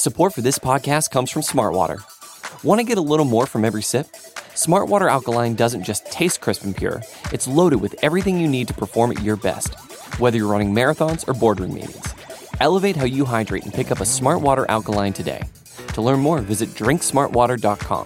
Support for this podcast comes from Smartwater. Want to get a little more from every sip? Smartwater Alkaline doesn't just taste crisp and pure, it's loaded with everything you need to perform at your best, whether you're running marathons or boardroom meetings. Elevate how you hydrate and pick up a Smartwater Alkaline today. To learn more, visit drinksmartwater.com.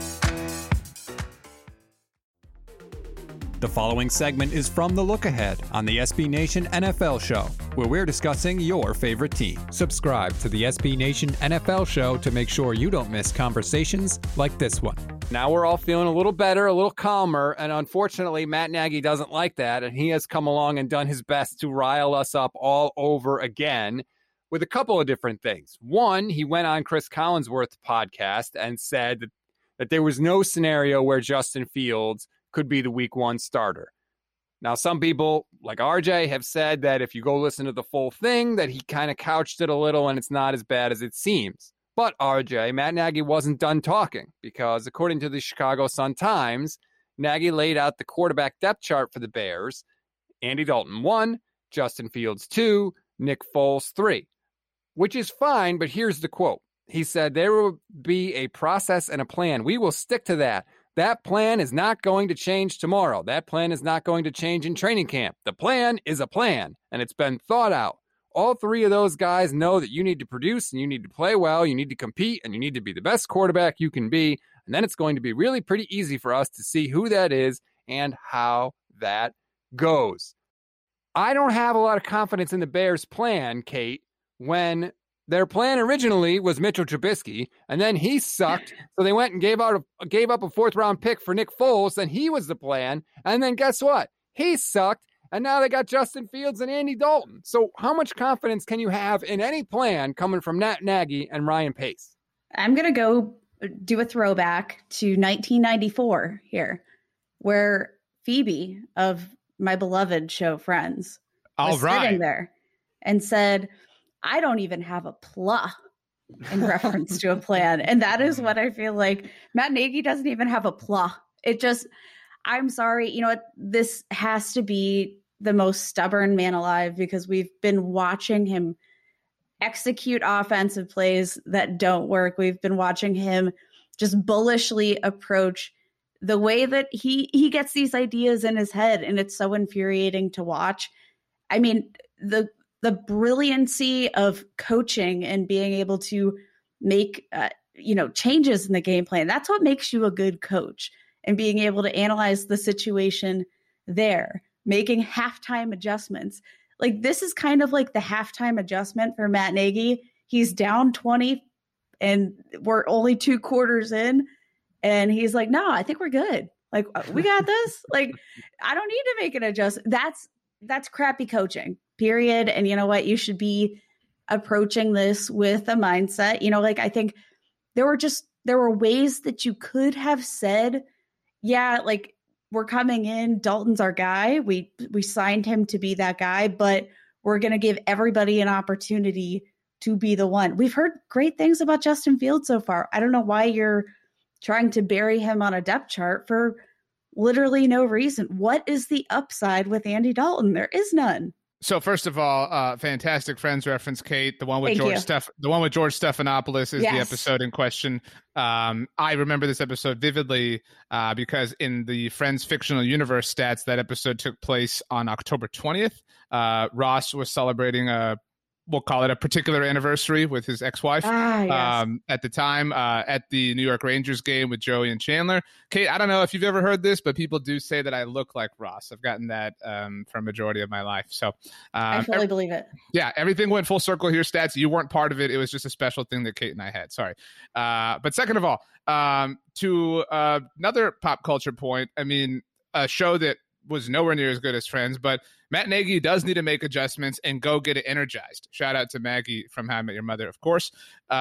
The following segment is from The Look Ahead on the SB Nation NFL Show, where we're discussing your favorite team. Subscribe to the SB Nation NFL Show to make sure you don't miss conversations like this one. Now we're all feeling a little better, a little calmer, and unfortunately, Matt Nagy doesn't like that, and he has come along and done his best to rile us up all over again with a couple of different things. One, he went on Chris Collinsworth's podcast and said that there was no scenario where Justin Fields could be the week one starter. Now, some people, like RJ, have said that if you go listen to the full thing, that he kind of couched it a little and it's not as bad as it seems. But RJ, Matt Nagy wasn't done talking because according to the Chicago Sun-Times, Nagy laid out the quarterback depth chart for the Bears. Andy Dalton 1, Justin Fields 2, Nick Foles 3, which is fine, but here's the quote. He said, "There will be a process and a plan. We will stick to that. That plan is not going to change tomorrow. That plan is not going to change in training camp. The plan is a plan, and it's been thought out. All three of those guys know that you need to produce and you need to play well, you need to compete, and you need to be the best quarterback you can be. And then it's going to be really pretty easy for us to see who that is and how that goes." I don't have a lot of confidence in the Bears' plan, Kate, when their plan originally was Mitchell Trubisky, and then he sucked, so they went and gave up a fourth-round pick for Nick Foles, and he was the plan. And then guess what? He sucked, and now they got Justin Fields and Andy Dalton. So how much confidence can you have in any plan coming from Matt Nagy and Ryan Pace? I'm going to go do a throwback to 1994 here, where Phoebe of my beloved show Friends was sitting there and said, "I don't even have a pla," in reference to a plan. And that is what I feel like Matt Nagy doesn't even have a pla. It just, I'm sorry, you know what? This has to be the most stubborn man alive because we've been watching him execute offensive plays that don't work. We've been watching him just bullishly approach the way that he gets these ideas in his head. And it's so infuriating to watch. I mean, the brilliancy of coaching and being able to make, changes in the game plan. That's what makes you a good coach, and being able to analyze the situation there, making halftime adjustments. Like, this is kind of like the halftime adjustment for Matt Nagy. He's down 20 and we're only 2 quarters in. And he's like, "No, I think we're good. Like, we got this. Like, I don't need to make an adjustment." That's crappy coaching, period. And you know what? You should be approaching this with a mindset. I think there were ways that you could have said, yeah, like, we're coming in, Dalton's our guy. We signed him to be that guy, but we're going to give everybody an opportunity to be the one. We've heard great things about Justin Fields so far. I don't know why you're trying to bury him on a depth chart for literally no reason. What is the upside with Andy Dalton? There is none. So first of all, fantastic Friends reference, Kate. The one with George Stephanopoulos is the episode in question. I remember this episode vividly because in the Friends fictional universe stats, that episode took place on October 20th. Ross was celebrating we'll call it a particular anniversary with his ex-wife at the time at the New York Rangers game with Joey and Chandler. Kate, I don't know if you've ever heard this, but people do say that I look like Ross. I've gotten that for a majority of my life. So I fully believe it. Yeah, everything went full circle here, Stats. You weren't part of it. It was just a special thing that Kate and I had. Sorry. But second of all, to another pop culture point, I mean, a show that was nowhere near as good as Friends, but Matt Nagy does need to make adjustments and go get it energized. Shout out to Maggie from How I Met Your Mother, of course.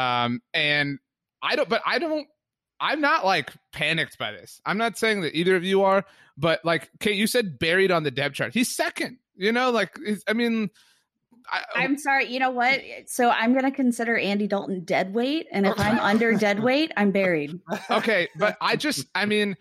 And I'm not like panicked by this. I'm not saying that either of you are, but like Kate, you said buried on the depth chart. He's second, I'm sorry. You know what? So I'm going to consider Andy Dalton dead weight. And if I'm under dead weight, I'm buried. Okay. But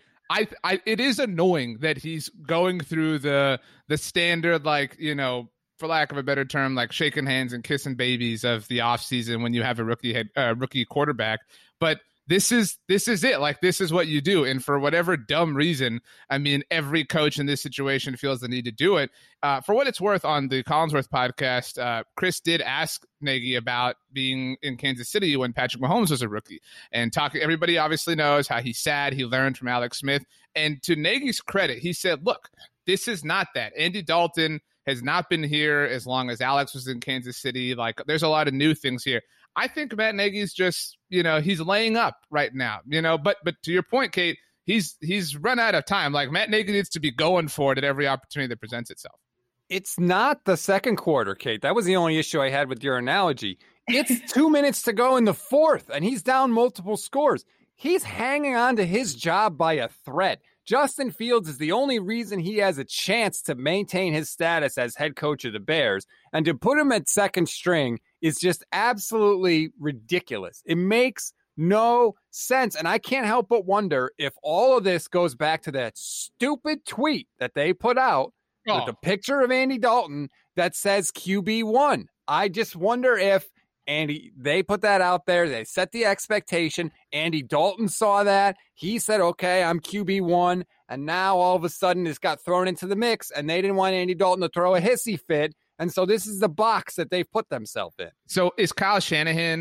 it is annoying that he's going through the standard, for lack of a better term, like shaking hands and kissing babies of the offseason when you have a rookie quarterback. But this is it. Like, this is what you do. And for whatever dumb reason, I mean, every coach in this situation feels the need to do it. For what it's worth, on the Collinsworth podcast, Chris did ask Nagy about being in Kansas City when Patrick Mahomes was a rookie. And everybody obviously knows how he's sad. He learned from Alex Smith. And to Nagy's credit, he said, look, this is not that. Andy Dalton has not been here as long as Alex was in Kansas City. Like, there's a lot of new things here. I think Matt Nagy's just, he's laying up right now, but to your point, Kate, he's run out of time. Like, Matt Nagy needs to be going for it at every opportunity that presents itself. It's not the second quarter, Kate. That was the only issue I had with your analogy. It's 2 minutes to go in the fourth, and he's down multiple scores. He's hanging on to his job by a thread. Justin Fields is the only reason he has a chance to maintain his status as head coach of the Bears, and to put him at second string is just absolutely ridiculous. It makes no sense, and I can't help but wonder if all of this goes back to that stupid tweet that they put out with a picture of Andy Dalton that says QB1. I just wonder if they put that out there. They set the expectation. Andy Dalton saw that. He said, okay, I'm QB1. And now all of a sudden it's got thrown into the mix, and they didn't want Andy Dalton to throw a hissy fit. And so this is the box that they've put themselves in. So is Kyle Shanahan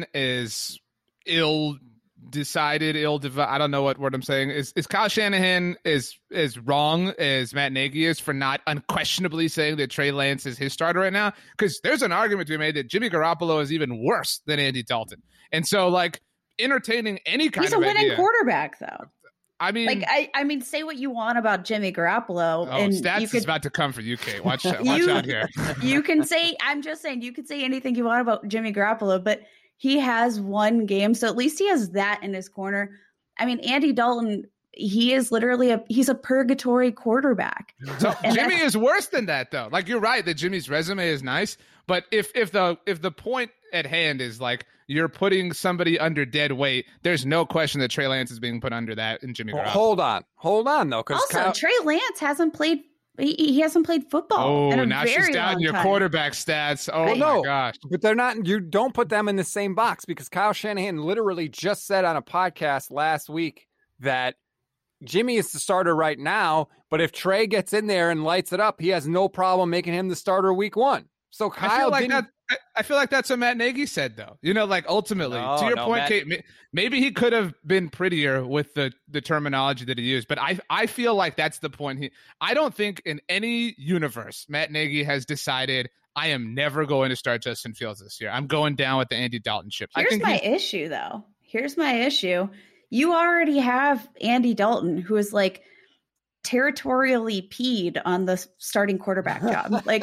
ill-decided, I don't know what word I'm saying. Is Kyle Shanahan as wrong as Matt Nagy is for not unquestionably saying that Trey Lance is his starter right now? Because there's an argument to be made that Jimmy Garoppolo is even worse than Andy Dalton. And so, like, entertaining any kind of idea. He's a winning quarterback, though. I mean, like, I mean, say what you want about Jimmy Garoppolo. And stats is about to come for you, Kate. Watch out here. You can say, I'm just saying, you can say anything you want about Jimmy Garoppolo, but he has one game, so at least he has that in his corner. I mean, Andy Dalton, he is literally he's a purgatory quarterback. So Jimmy is worse than that, though. Like, you're right that Jimmy's resume is nice, but if the point at hand is like you're putting somebody under dead weight, there's no question that Trey Lance is being put under that in Jimmy Garoppolo. Hold on though, because also Trey Lance hasn't played. He hasn't played football. Oh, now she's down your quarterback stats. Oh my gosh! But they're not. You don't put them in the same box, because Kyle Shanahan literally just said on a podcast last week that Jimmy is the starter right now, but if Trey gets in there and lights it up, he has no problem making him the starter week one. So Kyle I feel like that's what Matt Nagy said, though. Like, ultimately, to your point, Kate, maybe he could have been prettier with the terminology that he used, but I feel like that's the point. I don't think in any universe Matt Nagy has decided, I am never going to start Justin Fields this year. I'm going down with the Andy Dalton ship. Here's my issue, though. Here's my issue. You already have Andy Dalton, who is like territorially peed on the starting quarterback job. Like,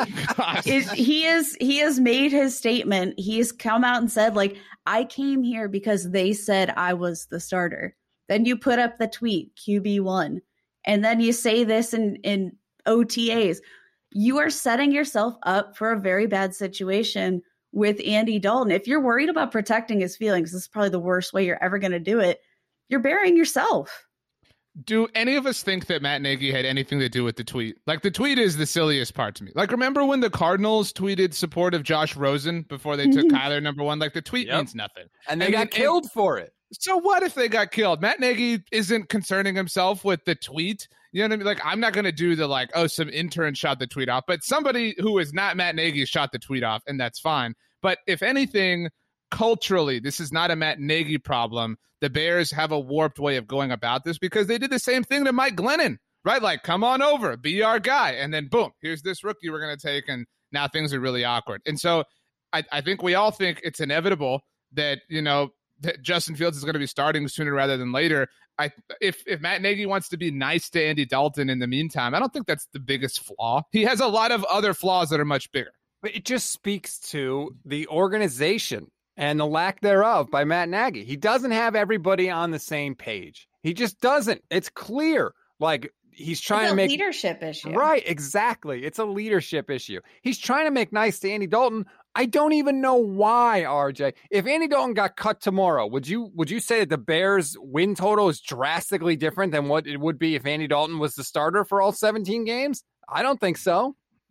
he has made his statement. He's come out and said, like, I came here because they said I was the starter. Then you put up the tweet, QB1, and then you say this in OTAs. You are setting yourself up for a very bad situation with Andy Dalton. If you're worried about protecting his feelings, this is probably the worst way you're ever going to do it. You're burying yourself. Do any of us think that Matt Nagy had anything to do with the tweet? Like, the tweet is the silliest part to me. Like, remember when the Cardinals tweeted support of Josh Rosen before they took Kyler #1? Like, the tweet means nothing. And they got killed for it. So what if they got killed? Matt Nagy isn't concerning himself with the tweet. You know what I mean? Like, I'm not going to do the, like, oh, some intern shot the tweet off. But somebody who is not Matt Nagy shot the tweet off, and that's fine. But if anything, culturally, this is not a Matt Nagy problem. The Bears have a warped way of going about this because they did the same thing to Mike Glennon, right? Like, come on over, be our guy. And then, boom, here's this rookie we're going to take, and now things are really awkward. And so I think we all think it's inevitable that, that Justin Fields is going to be starting sooner rather than later. If Matt Nagy wants to be nice to Andy Dalton in the meantime, I don't think that's the biggest flaw. He has a lot of other flaws that are much bigger. But it just speaks to the organization and the lack thereof by Matt Nagy. He doesn't have everybody on the same page. He just doesn't. It's clear. Like, he's trying to make leadership issue. Right, exactly. It's a leadership issue. He's trying to make nice to Andy Dalton. I don't even know why, RJ. If Andy Dalton got cut tomorrow, would you say that the Bears' win total is drastically different than what it would be if Andy Dalton was the starter for all 17 games? I don't think so.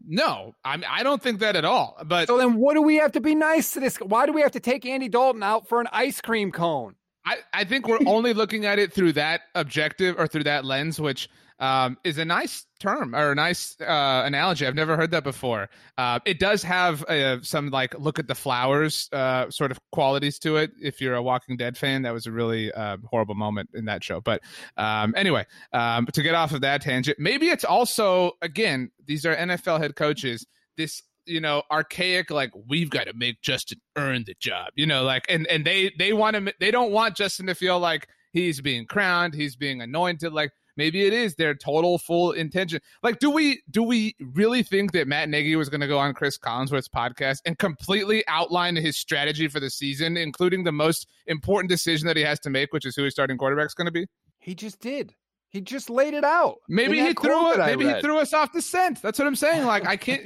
No, I don't think that at all. But so then what do we have to be nice to this? Why do we have to take Andy Dalton out for an ice cream cone? I think we're only looking at it through that objective or through that lens, which is a nice term or a nice analogy. I've never heard that before. It does have some like look at the flowers sort of qualities to it. If you're a Walking Dead fan, that was a really horrible moment in that show. But anyway, to get off of that tangent, maybe it's also, again, these are NFL head coaches, this, archaic, like, we've got to make Justin earn the job, like, and they want to, they don't want Justin to feel like he's being crowned, he's being anointed. Like, maybe it is their total full intention. Like, do we really think that Matt Nagy was going to go on Chris Collinsworth's podcast and completely outline his strategy for the season, including the most important decision that he has to make, which is who his starting quarterback is going to be? He just did. He just laid it out. Maybe he threw us off the scent. That's what I'm saying. Like, I can't,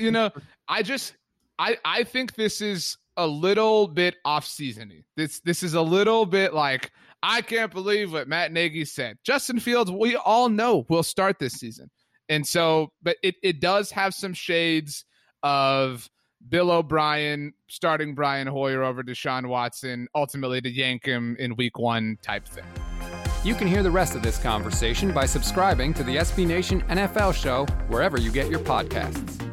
I think this is a little bit off-season-y. This is a little bit like, I can't believe what Matt Nagy said. Justin Fields, we all know, will start this season. And so, but it does have some shades of Bill O'Brien starting Brian Hoyer over Deshaun Watson, ultimately to yank him in week 1 type thing. You can hear the rest of this conversation by subscribing to the SB Nation NFL show wherever you get your podcasts.